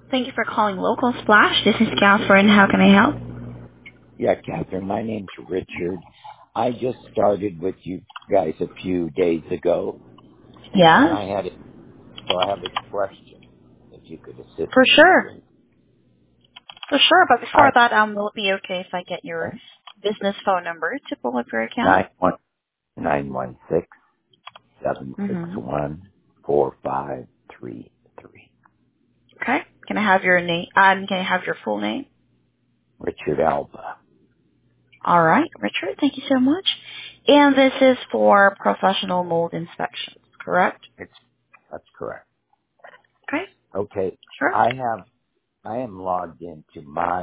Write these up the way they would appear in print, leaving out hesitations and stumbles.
Thank you for calling Local Splash. This is Catherine. How can I help? Yeah, Catherine, my name's Richard. I just started with you guys a few days ago, and Yes, I have a question, if you could assist for me sure. with. For sure. But I before that, will it be okay if I get your business phone number to pull up your account? 91916 Mm-hmm. 761 4533. Okay. Can I have your name? Can I have your full name? Richard Alba. All right, Richard. Thank you so much. And this is for professional mold inspections, correct? That's correct. Okay. Okay, Sure. I am logged into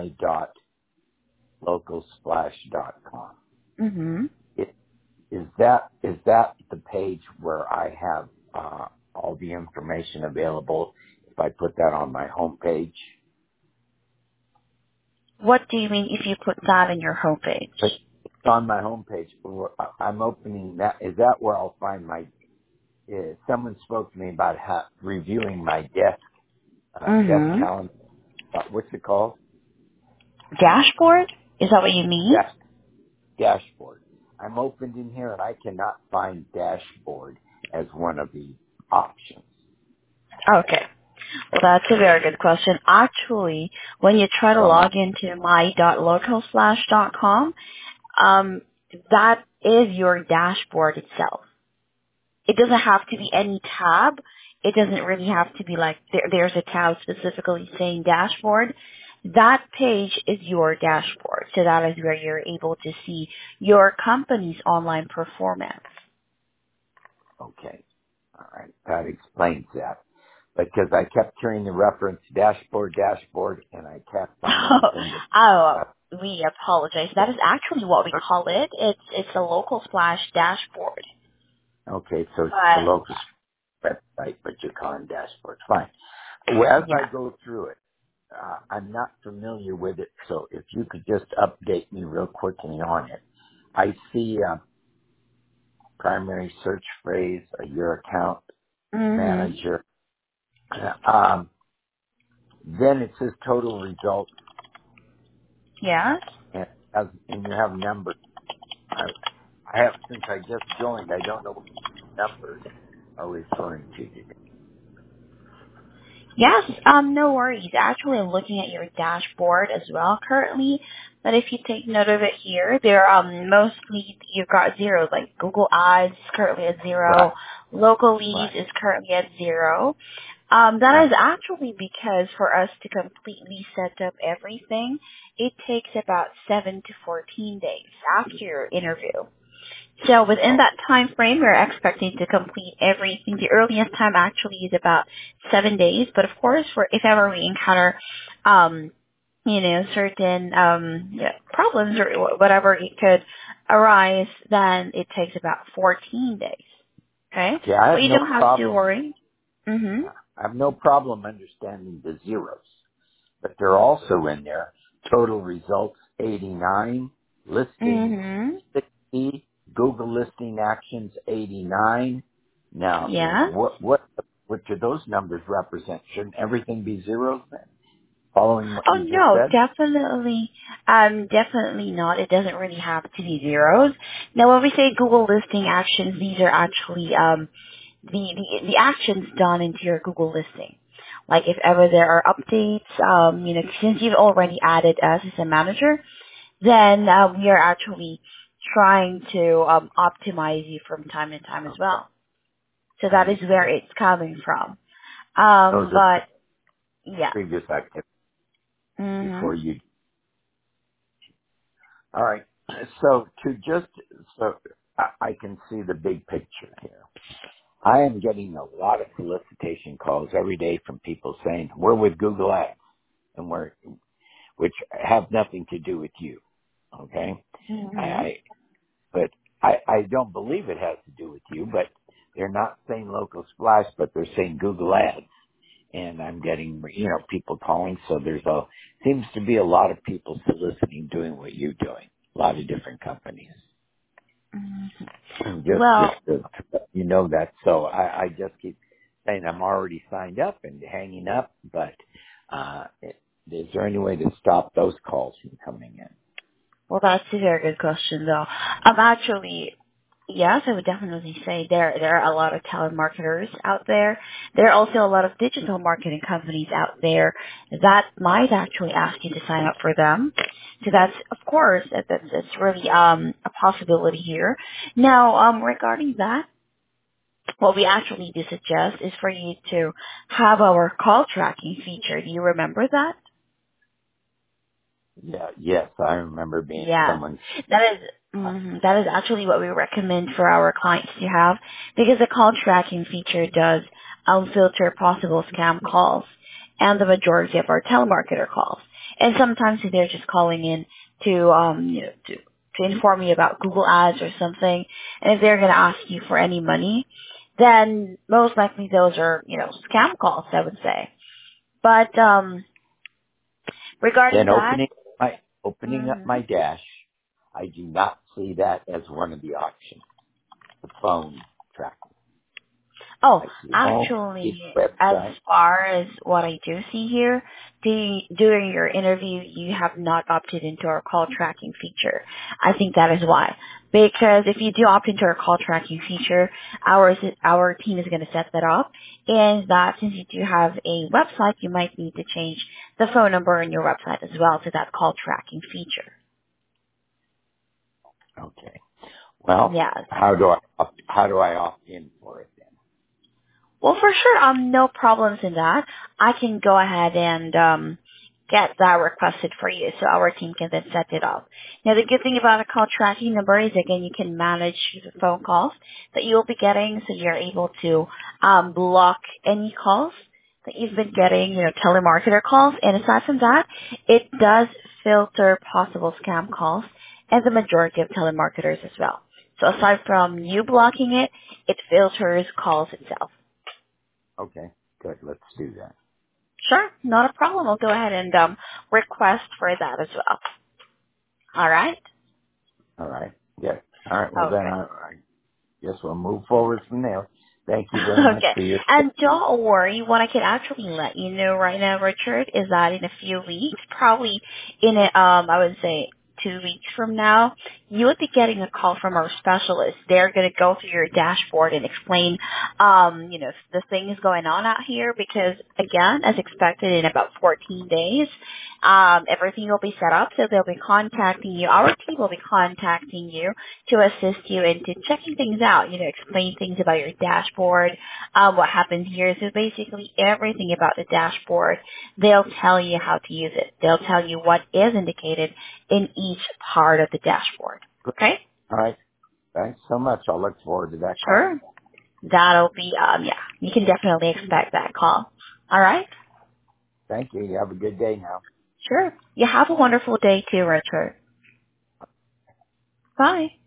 my.localsplash.com. Mm-hmm. Is that the page where I have all the information available if I put that on my homepage? What do you mean if you put that in your homepage? But it's on my homepage. I'm opening that. Is that where I'll find my? Someone spoke to me about reviewing my desk Mm-hmm. calendar. What's it called? Dashboard? Is that what you mean? Desk dashboard. I'm opened in here and I cannot find dashboard as one of the options. Okay. Well, that's a very good question. Actually, when you try to So log into my.localslash.com, um, that is your dashboard itself. It doesn't have to be any tab. It doesn't really have to be like there's a tab specifically saying dashboard. That page is your dashboard. So that is where you're able to see your company's online performance. okay, all right, that explains that. Because I kept hearing the reference dashboard, and I can't find anything that. Oh, we apologize. That is actually what we call it. It's a local splash dashboard. Okay, so it's the But local website, but you're calling dashboard. Fine. Well, as I yeah. go through it, I'm not familiar with it, so if you could just update me real quickly on it. I see primary search phrase, your account Mhm. manager. Um, then it says total results, Yes. and you have numbers. I have, since I just joined, I don't know what numbers are referring to today. Yes. No worries. Actually, I'm looking at your dashboard as well currently. But if you take note of it here, there mostly you've got zeros. Like Google Ads is currently at Right, 0. Local leads right, is currently at 0. That is right. actually because for us to completely set up everything, it takes about 7 to 14 days after your interview. So within Oh, that time frame, we're expecting to complete everything. The earliest time actually is about 7 days, but of course, for if ever we encounter, um, certain problems or whatever it could arise, then it takes about 14 days. Okay, okay, I but have you no don't have to problem. worry. Mhm. I have no problem understanding the zeros, but they're also in there. Total results 89, listings Mhm. 60, Google listing actions 89. Now, Yeah. what do those numbers represent? Shouldn't everything be zeros then? Following what Oh you just no, said? definitely not. It doesn't really have to be zeros. Now, when we say Google listing actions, these are actually the actions done into your Google listing. Like if ever there are updates, since you've already added us as a manager, then we are actually trying to optimize you from time to time as Okay, well. So I that is where understand. it's coming from. Those are But yeah. previous activities Mhm. before you. All right. So I can see the big picture here. I am getting a lot of solicitation calls every day from people saying we're with Google Ads and which have nothing to do with you. Okay. Mhm. I but I don't believe it has to do with you, but they're not saying local splash, but they're saying Google Ads. And I'm getting, people calling. So seems to be a lot of people soliciting doing what you're doing. A lot of different companies. Mhm. Just Well, to let you know that. So I just keep saying I'm already signed up and hanging up, but, Is there any way to stop those calls from coming in? Well, that's a very good question, though. Actually, yes, I would definitely say there are a lot of telemarketers out there. There are also a lot of digital marketing companies out there that might actually ask you to sign up for them. So that's, of course, that's really a possibility here. Now, regarding that, what we actually do suggest is for you to have our call tracking feature. Do you remember that? Yeah, yes, I remember being Yes, someone. that is actually what we recommend for our clients to have, because the call tracking feature does filter possible scam calls and the majority of our telemarketer calls. And sometimes they're just calling in to to inform you about Google Ads or something, and if they're going to ask you for any money, then most likely those are scam calls, I would say. But regarding Then that. opening up my dash, I do not see that as one of the options. The phone tracking. Oh, I see actually, as website. far as what I do see here, during your interview, you have not opted into our call tracking feature. I think that is why. Because if you do opt into our call tracking feature, our team is going to set that up. And that since you do have a website, you might need to change the phone number on your website as well to that call tracking feature. Okay. Well, Yes. how do I opt in for it then? Well, for sure, no problems in that. I can go ahead and get that requested for you, so our team can then set it up. Now, the good thing about a call tracking number is, again, you can manage the phone calls that you'll be getting, so you're able to block any calls that you've been getting, telemarketer calls. And aside from that, it does filter possible scam calls and the majority of telemarketers as well. So aside from you blocking it, it filters calls itself. Okay, good. Let's do that. Sure, not a problem. I'll go ahead and request for that as well. All right? All right. Yeah. All right. Well, then Okay. I guess we'll move forward from there. Thank you very much Okay. for your. And don't worry, what I can actually let you know right now, Richard, is that in a few weeks, probably I would say 2 weeks from now, you would be getting a call from our specialist. They're going to go through your dashboard and explain, the things going on out here because, again, as expected, in about 14 days, everything will be set up. So they'll be contacting you. Our team will be contacting you to assist you into checking things out, explain things about your dashboard, what happens here. So basically everything about the dashboard, they'll tell you how to use it. They'll tell you what is indicated in each part of the dashboard. Okay? All right. Thanks so much. I'll look forward to that call. Sure. That'll be, you can definitely expect that call. All right? Thank you. You have a good day now. Sure. You have a wonderful day too, Richard. Bye.